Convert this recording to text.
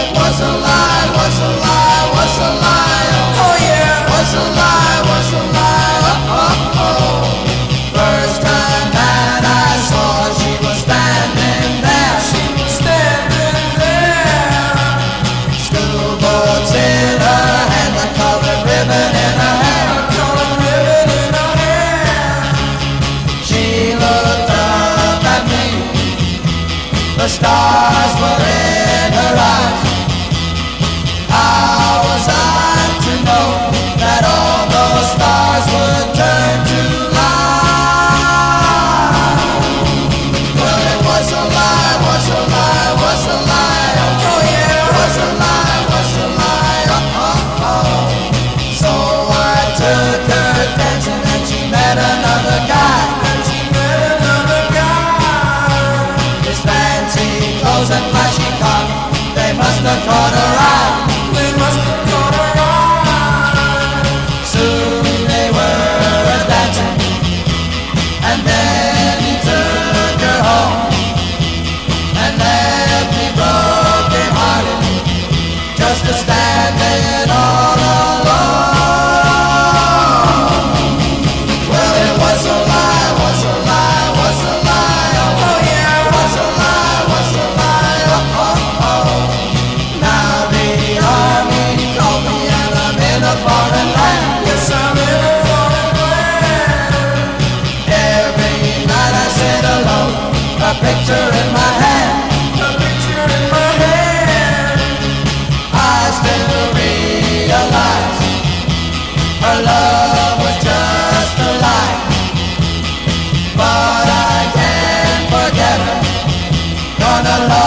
it was a lie, was a lie, was a lie. Oh yeah, was a lie, was a lie. Oh, oh, oh. First time that I saw her, she was standing there. She was standing there. School books in her hand, a colored ribbon in her hair, a colored ribbon in her hair. She looked up at me. The stars were in her eyes. How was I to know that all those stars would turn to light? Well, it was a lie, was a lie, was a lie. Oh yeah, was a lie, was a lie. Oh, oh, oh. So I took her dancing and she met another guy. And she met another guy. His fancy clothes and flashy car, they must have caught her eye. They must have caught her eye. Soon they were a-dancing, and then he took her home and left me broken hearted, just a standing all alone. Well, it was a lie, was a lie, was a lie. Oh yeah, was a lie, was a lie. Oh, oh, oh. Now the army called me and I'm in a foreign land. Yes, I'm in a foreign land. Every night I sit alone, a picture in my hand, a picture in my hand. I still realize her love was just a lie, but I can't forget her. Gonna love